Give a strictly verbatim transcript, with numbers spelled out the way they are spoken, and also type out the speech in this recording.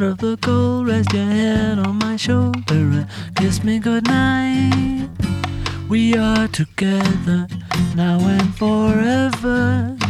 out of the cold, rest your head on my shoulder and kiss me goodnight. We are together now and forever.